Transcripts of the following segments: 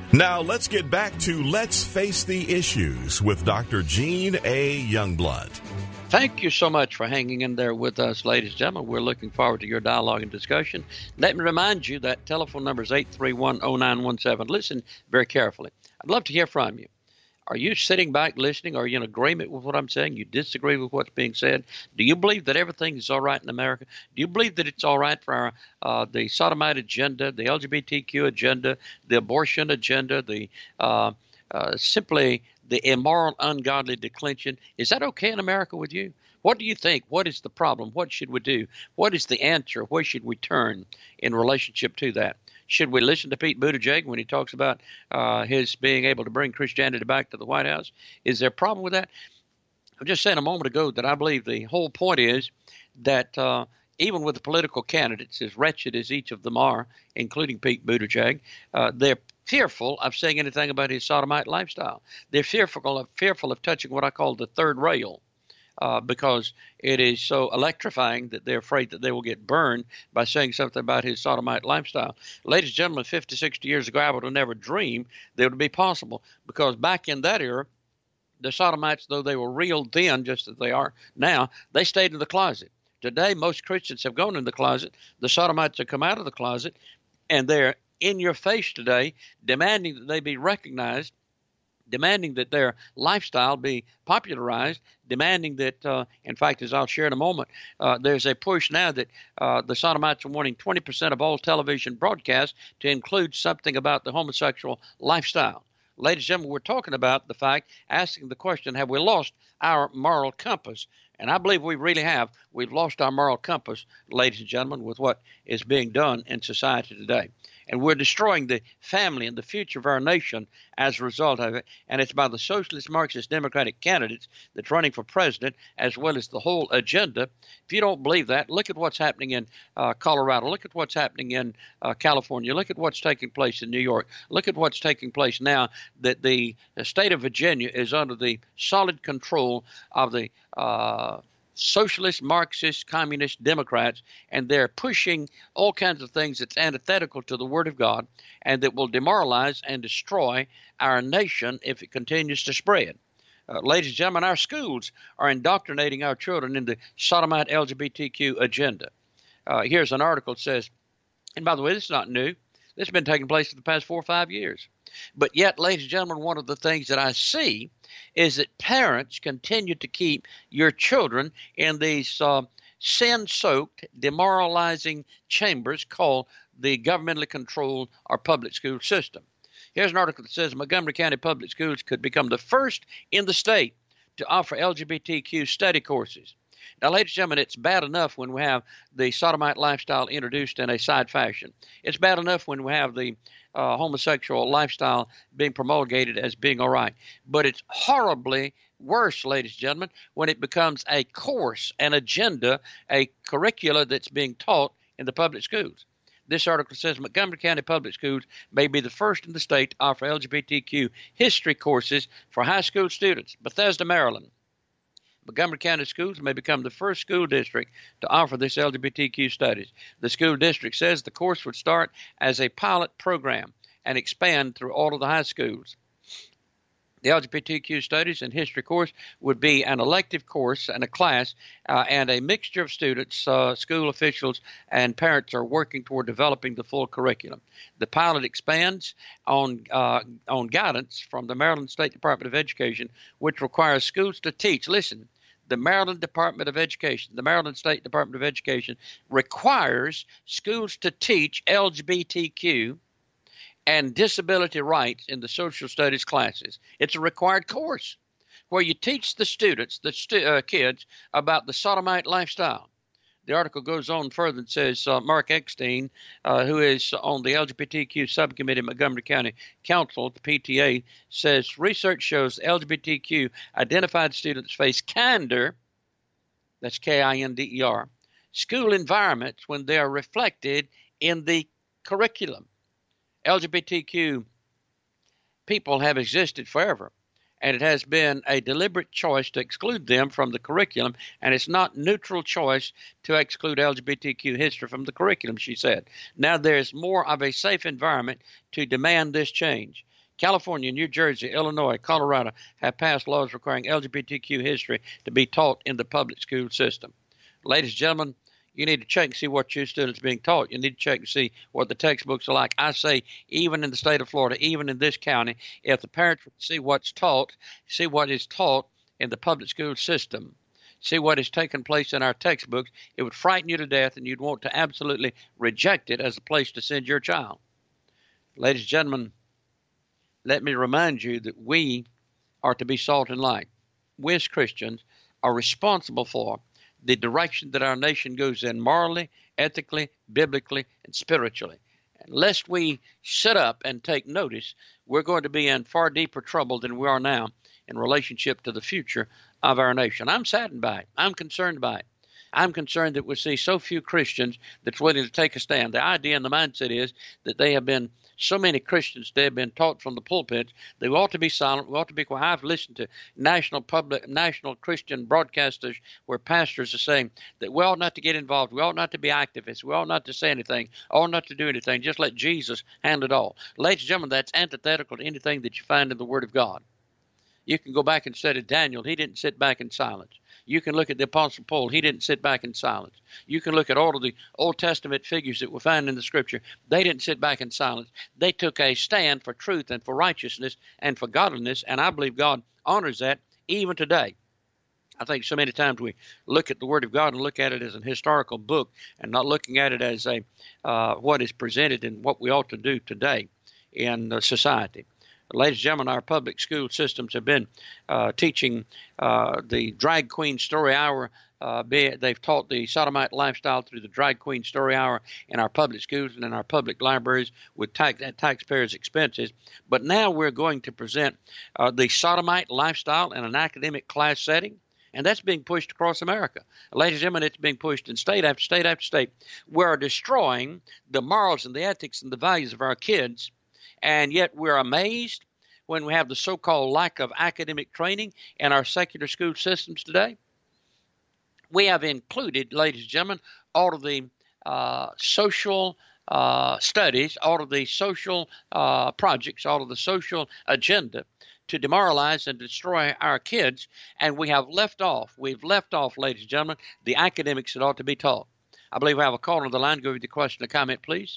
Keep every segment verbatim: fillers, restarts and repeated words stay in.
Now let's get back to Let's Face the Issues with Doctor Gene A. Youngblood. Thank you so much for hanging in there with us, ladies and gentlemen. We're looking forward to your dialogue and discussion. Let me remind you that telephone number is eight three one, oh nine one seven. Listen very carefully. I'd love to hear from you. Are you sitting back listening? Are you in agreement with what I'm saying? You disagree with what's being said? Do you believe that everything is all right in America? Do you believe that it's all right for our, uh, the sodomite agenda, the L G B T Q agenda, the abortion agenda, the uh, uh, simply the immoral, ungodly declension? Is that okay in America with you? What do you think? What is the problem? What should we do? What is the answer? Where should we turn in relationship to that? Should we listen to Pete Buttigieg when he talks about uh, his being able to bring Christianity back to the White House? Is there a problem with that? I was just saying a moment ago that I believe the whole point is that uh, even with the political candidates, as wretched as each of them are, including Pete Buttigieg, uh, they're fearful of saying anything about his sodomite lifestyle. They're fearful of, fearful of touching what I call the third rail. Uh, because it is so electrifying that they're afraid that they will get burned by saying something about his sodomite lifestyle. Ladies and gentlemen, fifty, sixty years ago, I would have never dreamed that it would be possible, because back in that era, the sodomites, though they were real then, just as they are now, they stayed in the closet. Today, most Christians have gone in the closet. The sodomites have come out of the closet, and they're in your face today, demanding that they be recognized, demanding that their lifestyle be popularized, demanding that, uh, in fact, as I'll share in a moment, uh, there's a push now that uh, the sodomites are wanting twenty percent of all television broadcasts to include something about the homosexual lifestyle. Ladies and gentlemen, we're talking about the fact, asking the question, have we lost our moral compass? And I believe we really have. We've lost our moral compass, ladies and gentlemen, with what is being done in society today. And we're destroying the family and the future of our nation as a result of it. And it's by the socialist, Marxist, Democratic candidates that's running for president, as well as the whole agenda. If you don't believe that, look at what's happening in uh, Colorado. Look at what's happening in uh, California. Look at what's taking place in New York. Look at what's taking place now that the, the state of Virginia is under the solid control of the uh, socialist, Marxist, communist Democrats, and they're pushing all kinds of things that's antithetical to the Word of God and that will demoralize and destroy our nation if it continues to spread. Uh, ladies and gentlemen, our schools are indoctrinating our children in the sodomite L G B T Q agenda. Uh, here's an article that says, and by the way, this is not new. This has been taking place for the past four or five years. But yet, ladies and gentlemen, one of the things that I see is that parents continue to keep your children in these uh, sin-soaked, demoralizing chambers called the governmentally controlled or public school system. Here's an article that says Montgomery County Public Schools could become the first in the state to offer L G B T Q study courses. Now, ladies and gentlemen, it's bad enough when we have the sodomite lifestyle introduced in a side fashion. It's bad enough when we have the uh, homosexual lifestyle being promulgated as being all right. But it's horribly worse, ladies and gentlemen, when it becomes a course, an agenda, a curricula that's being taught in the public schools. This article says Montgomery County Public Schools may be the first in the state to offer L G B T Q history courses for high school students. Bethesda, Maryland. Montgomery County Schools may become the first school district to offer this L G B T Q studies. The school district says the course would start as a pilot program and expand through all of the high schools. The L G B T Q studies and history course would be an elective course and a class, uh, and a mixture of students, uh, school officials, and parents are working toward developing the full curriculum. The pilot expands on uh, on guidance from the Maryland State Department of Education, which requires schools to teach. Listen, the Maryland Department of Education, the Maryland State Department of Education requires schools to teach L G B T Q and disability rights in the social studies classes. It's a required course where you teach the students, the stu- uh, kids, about the sodomite lifestyle. The article goes on further and says uh, Mark Eckstein, uh, who is on the L G B T Q subcommittee at Montgomery County Council, the P T A, says research shows L G B T Q identified students face kinder, that's K I N D E R, school environments when they are reflected in the curriculum. L G B T Q people have existed forever, and it has been a deliberate choice to exclude them from the curriculum, and it's not neutral choice to exclude L G B T Q history from the curriculum, she said. Now there's more of a safe environment to demand this change. California, New Jersey, Illinois, Colorado have passed laws requiring L G B T Q history to be taught in the public school system. Ladies and gentlemen, you need to check and see what your students are being taught. You need to check and see what the textbooks are like. I say, even in the state of Florida, even in this county, if the parents would see what's taught, see what is taught in the public school system, see what is taking place in our textbooks, it would frighten you to death, and you'd want to absolutely reject it as a place to send your child. Ladies and gentlemen, let me remind you that we are to be salt and light. We as Christians are responsible for the direction that our nation goes in morally, ethically, biblically, and spiritually. And lest we sit up and take notice, we're going to be in far deeper trouble than we are now in relationship to the future of our nation. I'm saddened by it. I'm concerned by it. I'm concerned that we see so few Christians that's willing to take a stand. The idea and the mindset is that they have been, so many Christians, they have been taught from the pulpit, they ought to be silent, we ought to be quiet. I've listened to national public, national Christian broadcasters where pastors are saying that we ought not to get involved, we ought not to be activists, we ought not to say anything, ought not to do anything, just let Jesus handle it all. Ladies and gentlemen, that's antithetical to anything that you find in the Word of God. You can go back and study Daniel. He didn't sit back in silence. You can look at the Apostle Paul. He didn't sit back in silence. You can look at all of the Old Testament figures that we find in the Scripture. They didn't sit back in silence. They took a stand for truth and for righteousness and for godliness, and I believe God honors that even today. I think so many times we look at the Word of God and look at it as an historical book and not looking at it as a uh, what is presented and what we ought to do today in uh, society. Ladies and gentlemen, our public school systems have been uh, teaching uh, the drag queen story hour. Uh, be, they've taught the sodomite lifestyle through the drag queen story hour in our public schools and in our public libraries with tax, at taxpayers' expenses. But now we're going to present uh, the sodomite lifestyle in an academic class setting. And that's being pushed across America. Ladies and gentlemen, it's being pushed in state after state after state. We're destroying the morals and the ethics and the values of our kids. And yet we're amazed when we have the so-called lack of academic training in our secular school systems today. We have included, ladies and gentlemen, all of the uh, social uh, studies, all of the social uh, projects, all of the social agenda to demoralize and destroy our kids. And we have left off, we've left off, ladies and gentlemen, the academics that ought to be taught. I believe we have a caller on the line. Go with the question or comment, please.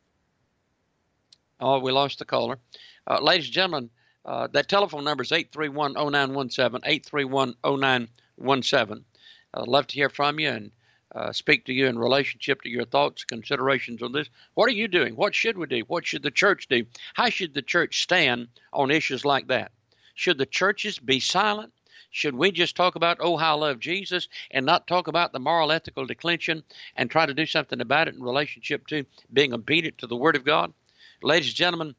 Oh, we lost the caller. Uh, ladies and gentlemen, uh, that telephone number is eight three one, oh nine one seven, eight three one, oh nine one seven. I'd love to hear from you and uh, speak to you in relationship to your thoughts, considerations on this. What are you doing? What should we do? What should the church do? How should the church stand on issues like that? Should the churches be silent? Should we just talk about, oh, how I love Jesus, and not talk about the moral, ethical declension and try to do something about it in relationship to being obedient to the Word of God? Ladies and gentlemen,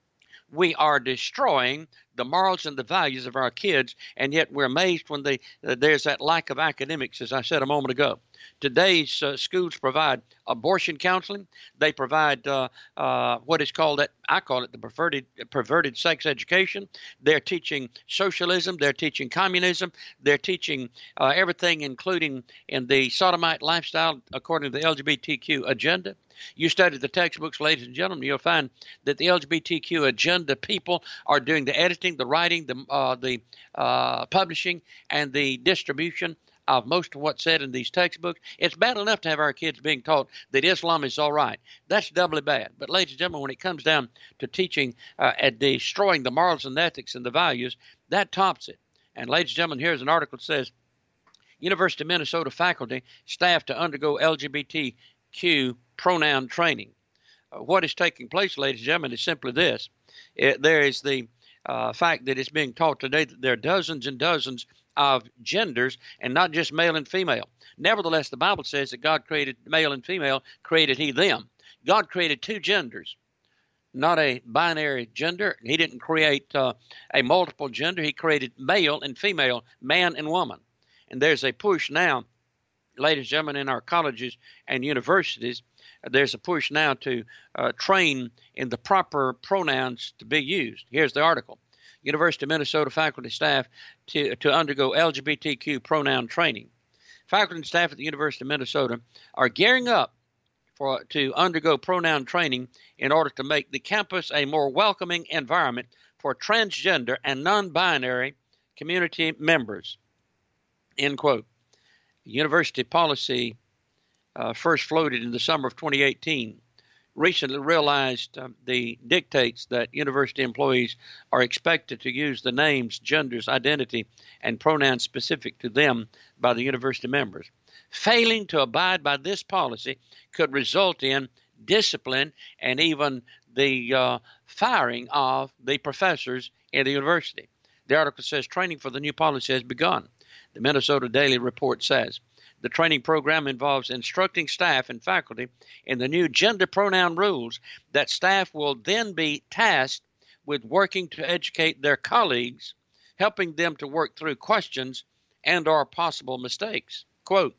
we are destroying the morals and the values of our kids, and yet we're amazed when they, uh, there's that lack of academics, as I said a moment ago. Today's uh, schools provide abortion counseling. They provide uh, uh, what is called, that I call it the perverted, perverted sex education. They're teaching socialism. They're teaching communism. They're teaching uh, everything, including in the sodomite lifestyle, according to the L G B T Q agenda. You study the textbooks, ladies and gentlemen, you'll find that the L G B T Q agenda people are doing the editing, the writing, the uh, the uh, publishing, and the distribution of most of what's said in these textbooks. It's bad enough to have our kids being taught that Islam is all right. That's doubly bad. But ladies and gentlemen, when it comes down to teaching uh, and destroying the morals and ethics and the values, that tops it. And ladies and gentlemen, here's an article that says, University of Minnesota faculty staff to undergo L G B T Q pronoun training. Uh, what is taking place, ladies and gentlemen, is simply this. It, there is the uh, fact that it's being taught today that there are dozens and dozens of genders and not just male and female. Nevertheless, the Bible says that God created male and female, created he them. God created two genders, not a binary gender. He didn't create uh, a multiple gender. He created male and female, man and woman. And there's a push now, ladies and gentlemen, in our colleges and universities, there's a push now to uh, train in the proper pronouns to be used. Here's the article. University of Minnesota faculty staff to, to undergo L G B T Q pronoun training. Faculty and staff at the University of Minnesota are gearing up for to undergo pronoun training in order to make the campus a more welcoming environment for transgender and non-binary community members, end quote. University policy uh, first floated in the summer of twenty eighteen. Recently realized uh, the dictates that university employees are expected to use the names, genders, identity, and pronouns specific to them by the university members. Failing to abide by this policy could result in discipline and even the uh, firing of the professors in the university. The article says training for the new policy has begun. The Minnesota Daily Report says the training program involves instructing staff and faculty in the new gender pronoun rules that staff will then be tasked with working to educate their colleagues, helping them to work through questions and or possible mistakes. Quote,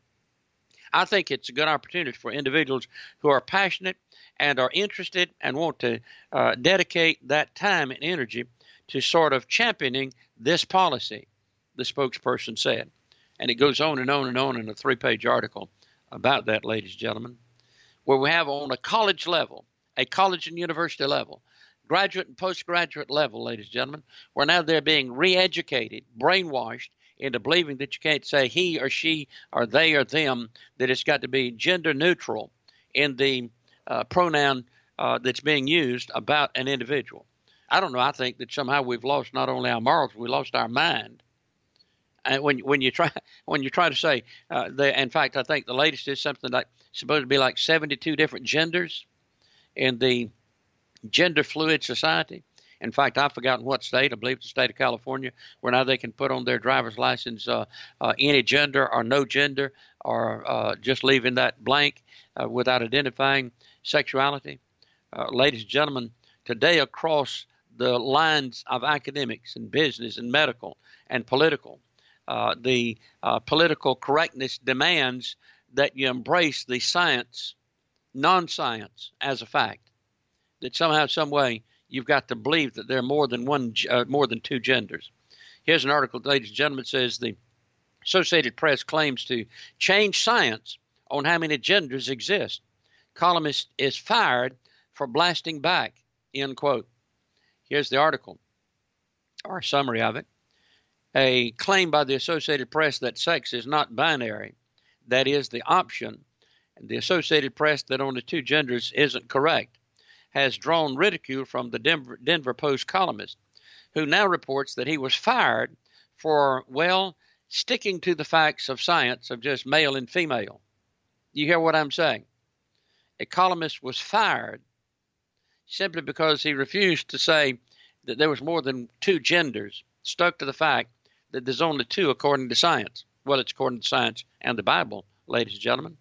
I think it's a good opportunity for individuals who are passionate and are interested and want to uh, dedicate that time and energy to sort of championing this policy, the spokesperson said. And it goes on and on and on in a three-page article about that, ladies and gentlemen, where we have on a college level, a college and university level, graduate and postgraduate level, ladies and gentlemen, where now they're being re-educated, brainwashed, into believing that you can't say he or she or they or them, that it's got to be gender neutral in the uh, pronoun uh, that's being used about an individual. I don't know. I think that somehow we've lost not only our morals, we lost our mind. And when when you try when you try to say, uh, the, in fact, I think the latest is something like supposed to be like seventy-two different genders in the gender fluid society. In fact, I've forgotten what state. I believe it's the state of California, where now they can put on their driver's license uh, uh, any gender or no gender, or uh, just leaving that blank uh, without identifying sexuality. Uh, ladies and gentlemen, today across the lines of academics and business and medical and political, uh, the uh, political correctness demands that you embrace the science, non-science as a fact, that somehow, some way, you've got to believe that there are more than one, uh, more than two genders. Here's an article, ladies and gentlemen, says the Associated Press claims to change science on how many genders exist. Columnist is fired for blasting back, end quote. Here's the article, or summary of it. A claim by the Associated Press that sex is not binary, that is the option, and the Associated Press that only two genders isn't correct, has drawn ridicule from the Denver, Denver Post columnist, who now reports that he was fired for, well, sticking to the facts of science of just male and female. You hear what I'm saying? A columnist was fired simply because he refused to say that there was more than two genders, stuck to the fact that there's only two according to science. Well, it's according to science and the Bible, ladies and gentlemen.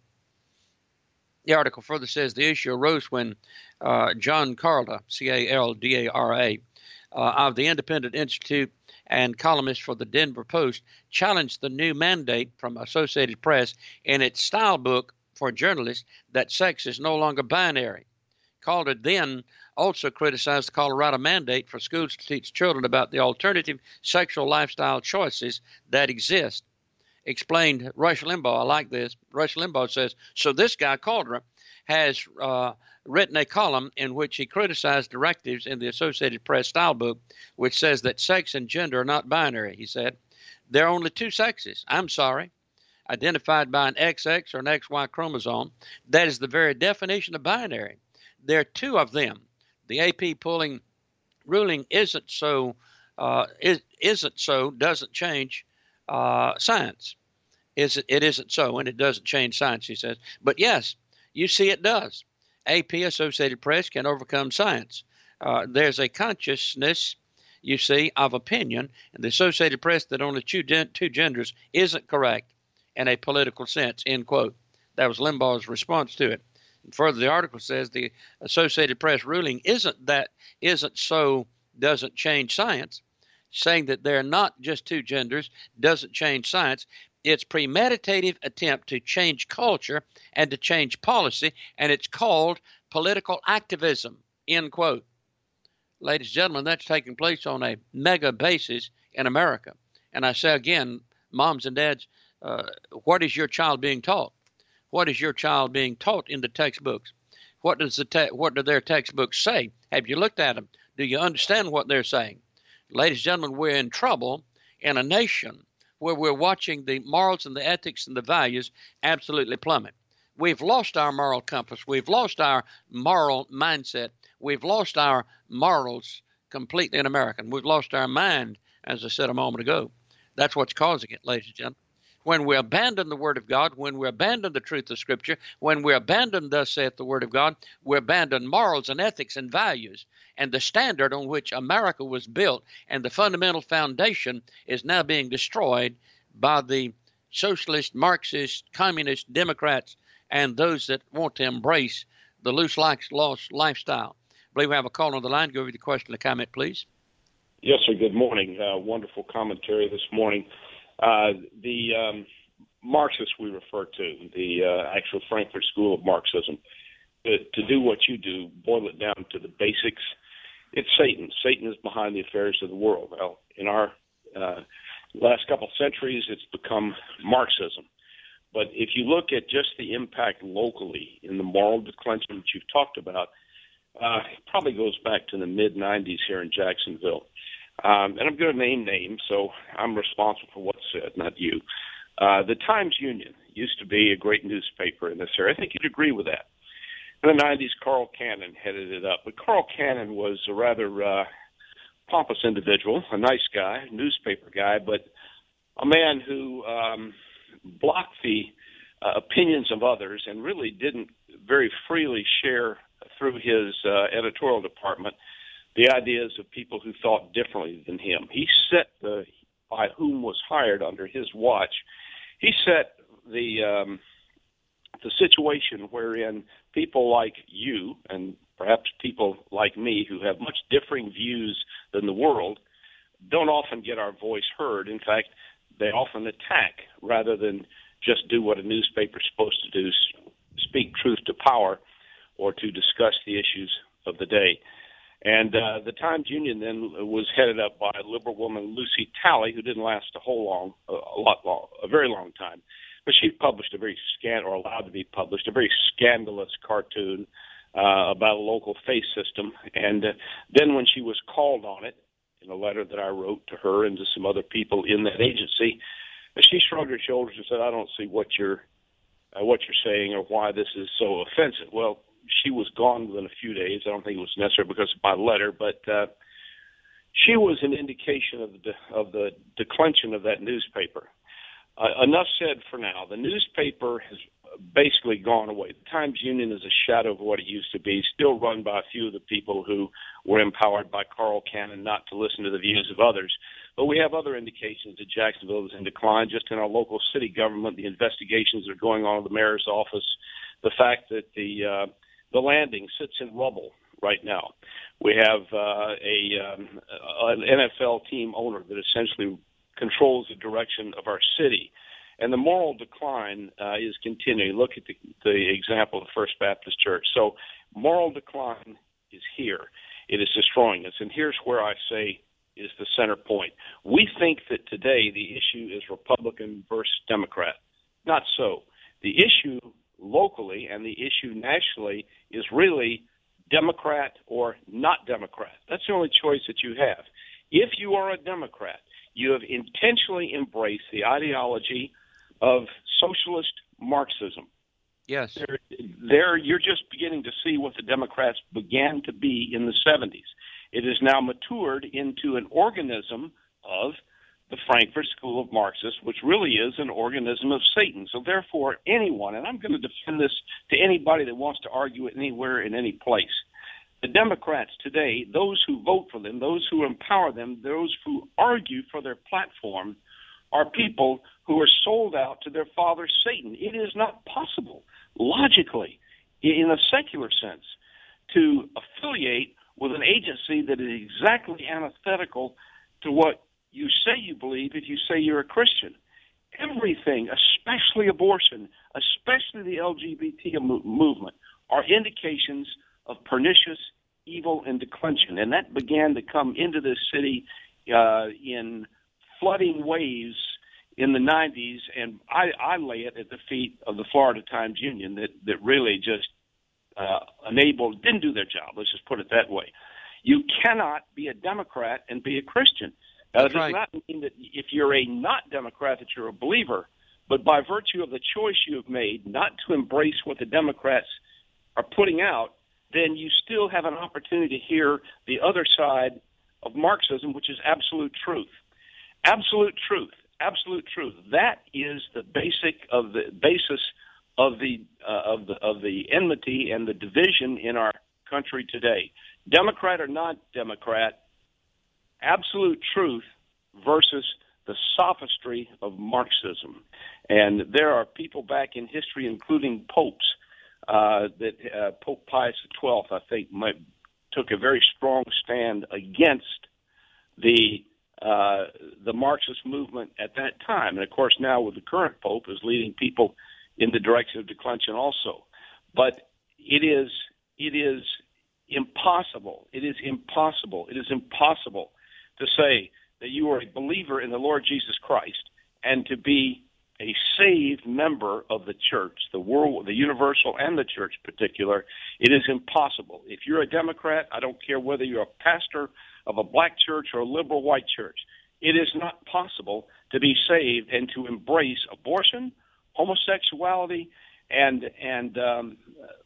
The article further says the issue arose when uh, John Carla, C A L D A R A, uh, of the Independent Institute and columnist for the Denver Post, challenged the new mandate from Associated Press in its style book for journalists that sex is no longer binary. Calder then also criticized the Colorado mandate for schools to teach children about the alternative sexual lifestyle choices that exist. Explained Rush Limbaugh, I like this. Rush Limbaugh says, so this guy, Calder, has uh, written a column in which he criticized directives in the Associated Press style book, which says that sex and gender are not binary, he said. There are only two sexes. I'm sorry. Identified by an X X or an X Y chromosome. That is the very definition of binary. There are two of them. The A P polling ruling isn't so, uh, is, isn't so, doesn't change uh, science. Is it, it isn't so, and it doesn't change science, he says. But yes, you see it does. A P, Associated Press, can overcome science. Uh, there's a consciousness, you see, of opinion, and the Associated Press that only two, gen- two genders isn't correct in a political sense, end quote. That was Limbaugh's response to it. And further, the article says the Associated Press ruling isn't that isn't so doesn't change science, saying that there are not just two genders doesn't change science. It's premeditative attempt to change culture and to change policy, and it's called political activism, end quote. Ladies and gentlemen, that's taking place on a mega basis in America. And I say again, moms and dads, uh, what is your child being taught? What is your child being taught in the textbooks? What does the te- what do their textbooks say? Have you looked at them? Do you understand what they're saying? Ladies and gentlemen, we're in trouble in a nation where we're watching the morals and the ethics and the values absolutely plummet. We've lost our moral compass. We've lost our moral mindset. We've lost our morals completely in America. We've lost our mind, as I said a moment ago. That's what's causing it, ladies and gentlemen. When we abandon the Word of God, when we abandon the truth of Scripture, when we abandon, thus saith the Word of God, we abandon morals and ethics and values, and the standard on which America was built and the fundamental foundation is now being destroyed by the socialist, Marxist, communist, Democrats, and those that want to embrace the loose lifestyle. I believe we have a call on the line. Go over the question or comment, please. Yes, sir. Good morning. Uh, wonderful commentary this morning. Uh, the um, Marxists we refer to, the uh, actual Frankfurt School of Marxism, to, to do what you do, boil it down to the basics, it's Satan. Satan is behind the affairs of the world. Well, in our uh, last couple of centuries, it's become Marxism. But if you look at just the impact locally in the moral declension that you've talked about, uh, it probably goes back to the mid nineties here in Jacksonville. Um, and I'm going to name names, so I'm responsible for what's said, not you. Uh, the Times-Union used to be a great newspaper in this area. I think you'd agree with that. In the nineties, Carl Cannon headed it up. But Carl Cannon was a rather uh, pompous individual, a nice guy, newspaper guy, but a man who um, blocked the uh, opinions of others and really didn't very freely share through his uh, editorial department the ideas of people who thought differently than him. He set the, by whom was hired under his watch, he set the um, the situation wherein people like you and perhaps people like me who have much differing views than the world don't often get our voice heard. In fact, they often attack rather than just do what a newspaper is supposed to do, speak truth to power or to discuss the issues of the day. And uh, the Times-Union then was headed up by a liberal woman, Lucy Talley, who didn't last a whole long, a lot long, a very long time. But she published a very scan, or allowed to be published, a very scandalous cartoon uh, about a local faith system. And uh, then when she was called on it, in a letter that I wrote to her and to some other people in that agency, she shrugged her shoulders and said, "I don't see what you're, uh, what you're saying or why this is so offensive." Well, she was gone within a few days. I don't think it was necessary because of my letter, but uh, she was an indication of the de- of the declension of that newspaper. Uh, enough said for now. The newspaper has basically gone away. The Times-Union is a shadow of what it used to be, still run by a few of the people who were empowered by Carl Cannon not to listen to the views of others. But we have other indications that Jacksonville is in decline. Just in our local city government, the investigations that are going on in the mayor's office, the fact that the uh, the landing sits in rubble right now. We have uh, a um, an N F L team owner that essentially controls the direction of our city. And the moral decline uh, is continuing. Look at the, the example of First Baptist Church. So moral decline is here. It is destroying us. And here's where I say is the center point. We think that today the issue is Republican versus Democrat. Not so. The issue locally and the issue nationally is really Democrat or not Democrat. That's the only choice that you have. If you are a Democrat, you have intentionally embraced the ideology of socialist Marxism. Yes. There, there, you're just beginning to see what the Democrats began to be in the seventies. It is now matured into an organism of the Frankfurt School of Marxists, which really is an organism of Satan. So therefore, anyone, and I'm going to defend this to anybody that wants to argue it anywhere in any place, the Democrats today, those who vote for them, those who empower them, those who argue for their platform, are people who are sold out to their father, Satan. It is not possible, logically, in a secular sense, to affiliate with an agency that is exactly antithetical to what you say you believe if you say you're a Christian. Everything, especially abortion, especially the L G B T movement, are indications of pernicious evil and declension. And that began to come into this city uh, in flooding waves in the nineties, and I, I lay it at the feet of the Florida Times Union that, that really just uh, enabled, didn't do their job. Let's just put it that way. You cannot be a Democrat and be a Christian. Now, that does right. not mean that if you're a not Democrat that you're a believer, but by virtue of the choice you have made not to embrace what the Democrats are putting out, then you still have an opportunity to hear the other side of Marxism, which is absolute truth. Absolute truth. Absolute truth. That is the basic of the basis of the uh, of the of the enmity and the division in our country today. Democrat or not Democrat, absolute truth versus the sophistry of Marxism. And there are people back in history, including popes, uh, that uh, Pope Pius the twelfth, I think, might, took a very strong stand against the uh, the Marxist movement at that time. And, of course, now with the current pope is leading people in the direction of declension also. But it is it is impossible. It is impossible. It is impossible to say that you are a believer in the Lord Jesus Christ and to be a saved member of the church, the world, the universal and the church in particular. It is impossible. If you're a Democrat, I don't care whether you're a pastor of a black church or a liberal white church, it is not possible to be saved and to embrace abortion, homosexuality, and and um,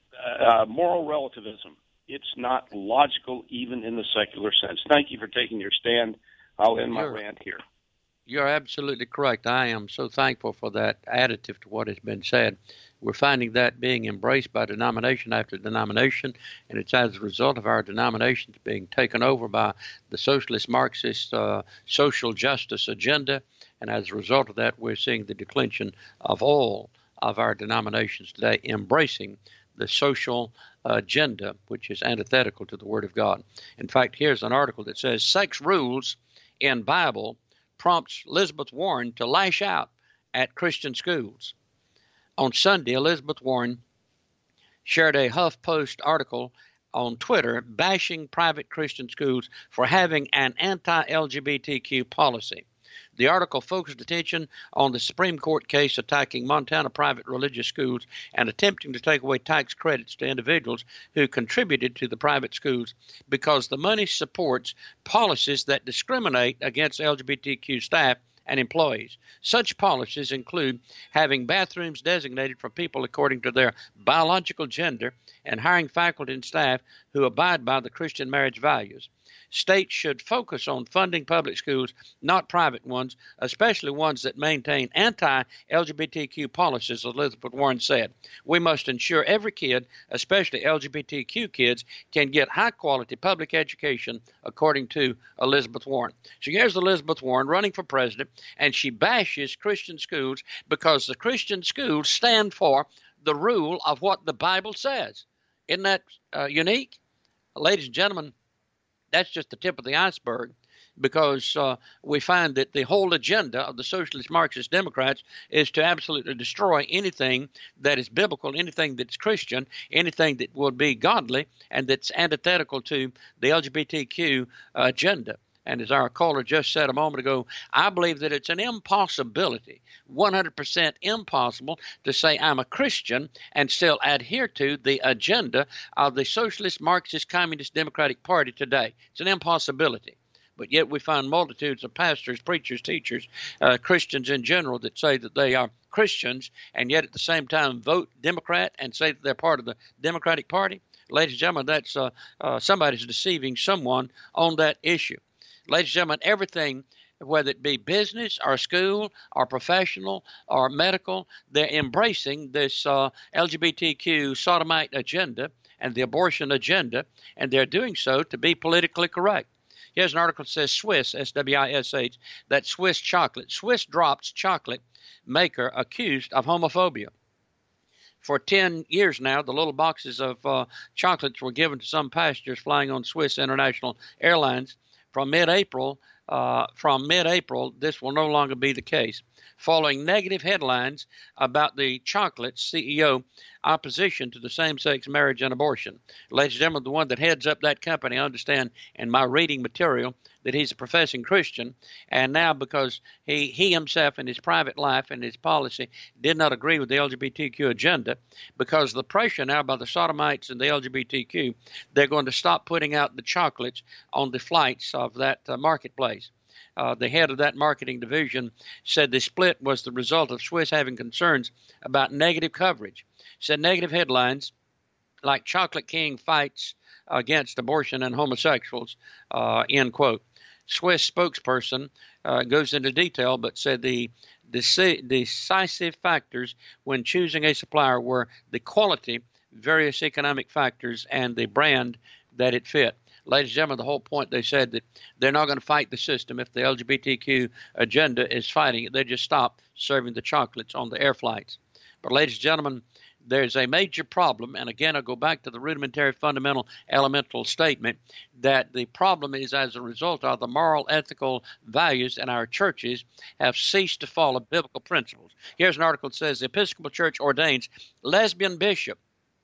uh, moral relativism. It's not logical even in the secular sense. Thank you for taking your stand. I'll end my You're, rant here. You're absolutely correct. I am so thankful for that additive to what has been said. We're finding that being embraced by denomination after denomination, and it's as a result of our denominations being taken over by the socialist Marxist uh, social justice agenda, and as a result of that, we're seeing the declension of all of our denominations today embracing the social agenda, which is antithetical to the Word of God. In fact, here's an article that says, Sex Rules in Bible prompts Elizabeth Warren to lash out at Christian schools. On Sunday, Elizabeth Warren shared a HuffPost article on Twitter bashing private Christian schools for having an anti-L G B T Q policy. The article focused attention on the Supreme Court case attacking Montana private religious schools and attempting to take away tax credits to individuals who contributed to the private schools because the money supports policies that discriminate against L G B T Q staff and employees. Such policies include having bathrooms designated for people according to their biological gender and hiring faculty and staff who abide by the Christian marriage values. States should focus on funding public schools, not private ones, especially ones that maintain anti-L G B T Q policies, Elizabeth Warren said. We must ensure every kid, especially L G B T Q kids, can get high-quality public education, according to Elizabeth Warren. So here's Elizabeth Warren running for president, and she bashes Christian schools because the Christian schools stand for the rule of what the Bible says. Isn't that uh, unique? Ladies and gentlemen, that's just the tip of the iceberg, because uh, we find that the whole agenda of the socialist Marxist Democrats is to absolutely destroy anything that is biblical, anything that's Christian, anything that would be godly, and that's antithetical to the L G B T Q uh, agenda. And as our caller just said a moment ago, I believe that it's an impossibility, one hundred percent impossible, to say I'm a Christian and still adhere to the agenda of the Socialist Marxist Communist Democratic Party today. It's an impossibility. But yet we find multitudes of pastors, preachers, teachers, uh, Christians in general that say that they are Christians and yet at the same time vote Democrat and say that they're part of the Democratic Party. Ladies and gentlemen, that's uh, uh, somebody's deceiving someone on that issue. Ladies and gentlemen, everything, whether it be business or school or professional or medical, they're embracing this uh, L G B T Q sodomite agenda and the abortion agenda, and they're doing so to be politically correct. Here's an article that says Swiss, S W I S H, that Swiss chocolate, Swiss Drops chocolate maker accused of homophobia. For ten years now, the little boxes of uh, chocolates were given to some passengers flying on Swiss International Airlines. From mid-April, uh, from mid-April, this will no longer be the case. Following negative headlines about the chocolate C E O opposition to the same-sex marriage and abortion. Ladies and gentlemen, the one that heads up that company, I understand in my reading material that he's a professing Christian, and now because he, he himself in his private life and his policy did not agree with the L G B T Q agenda, because of the pressure now by the sodomites and the L G B T Q, they're going to stop putting out the chocolates on the flights of that uh, marketplace. Uh, the head of that marketing division said the split was the result of Swiss having concerns about negative coverage. Said negative headlines like Chocolate King fights against abortion and homosexuals, uh, end quote. Swiss spokesperson uh, goes into detail, but said the deci- decisive factors when choosing a supplier were the quality, various economic factors, and the brand that it fit. Ladies and gentlemen, the whole point, they said that they're not going to fight the system if the L G B T Q agenda is fighting it. They just stop serving the chocolates on the air flights. But ladies and gentlemen, there's a major problem, and again, I'll go back to the rudimentary, fundamental, elemental statement that the problem is as a result of the moral, ethical values in our churches have ceased to follow biblical principles. Here's an article that says the Episcopal Church ordains lesbian bishop.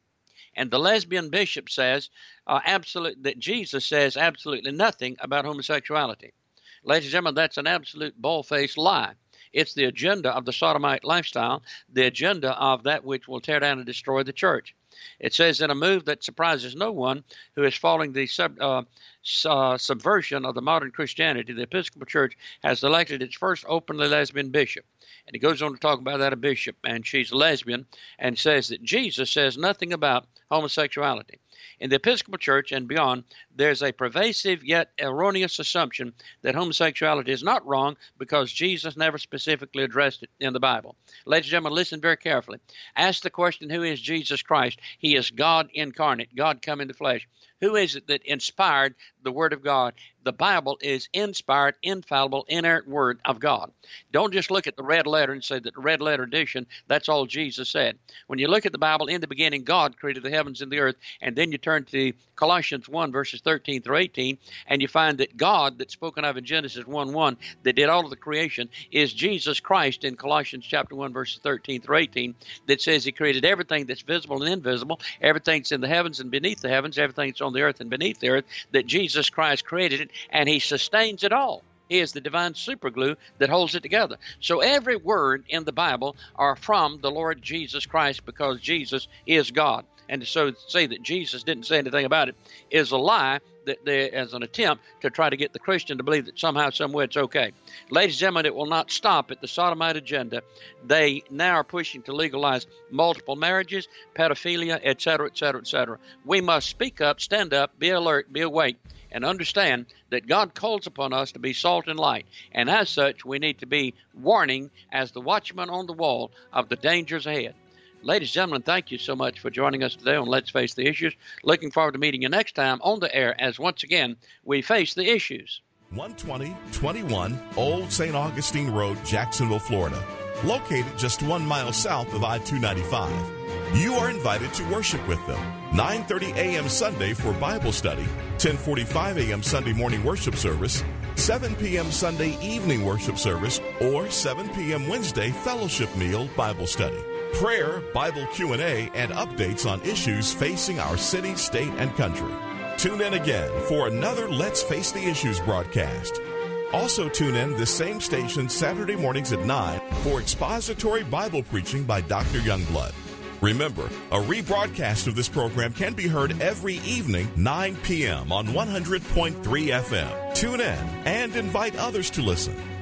And the lesbian bishop says uh, absolute, that Jesus says absolutely nothing about homosexuality. Ladies and gentlemen, that's an absolute bald-faced lie. It's the agenda of the sodomite lifestyle, the agenda of that which will tear down and destroy the church. It says in a move that surprises no one who is following the sub, uh, uh, subversion of the modern Christianity, the Episcopal Church has elected its first openly lesbian bishop. And he goes on to talk about that a bishop, and she's a lesbian, and says that Jesus says nothing about homosexuality. In the Episcopal Church and beyond, there's a pervasive yet erroneous assumption that homosexuality is not wrong because Jesus never specifically addressed it in the Bible. Ladies and gentlemen, listen very carefully. Ask the question, who is Jesus Christ? He is God incarnate, God come in the flesh. Who is it that inspired the Word of God? The Bible is inspired, infallible, inerrant Word of God. Don't just look at the red letter and say that the red letter edition, that's all Jesus said. When you look at the Bible, in the beginning, God created the heavens and the earth, and then you turn to Colossians one, verses thirteen through eighteen, and you find that God, that's spoken of in Genesis one one, that did all of the creation, is Jesus Christ in Colossians chapter one, verses thirteen through eighteen, that says he created everything that's visible and invisible, everything that's in the heavens and beneath the heavens, everything that's on the earth and beneath the earth, that Jesus Christ created it, and he sustains it all. He is the divine superglue that holds it together. So every word in the Bible are from the Lord Jesus Christ, because Jesus is God. And so to say that Jesus didn't say anything about it is a lie, that there as an attempt to try to get the Christian to believe that somehow, somewhere it's okay. Ladies and gentlemen, it will not stop at the sodomite agenda. They now are pushing to legalize multiple marriages, pedophilia, et cetera, et cetera, et cetera. We must speak up, stand up, be alert, be awake, and understand that God calls upon us to be salt and light. And as such, we need to be warning as the watchman on the wall of the dangers ahead. Ladies and gentlemen, thank you so much for joining us today on Let's Face the Issues. Looking forward to meeting you next time on the air as once again we face the issues. one twenty twenty-one Old Saint Augustine Road, Jacksonville, Florida. Located just one mile south of I two ninety-five. You are invited to worship with them. nine thirty a.m. Sunday for Bible study, ten forty-five a.m. Sunday morning worship service, seven p.m. Sunday evening worship service, or seven p.m. Wednesday fellowship meal Bible study. Prayer, Bible Q and A, and updates on issues facing our city, state, and country. Tune in again for another Let's Face the Issues broadcast. Also tune in this same station Saturday mornings at nine for expository Bible preaching by Doctor Youngblood. Remember, a rebroadcast of this program can be heard every evening, nine p.m. on one hundred point three F M. Tune in and invite others to listen.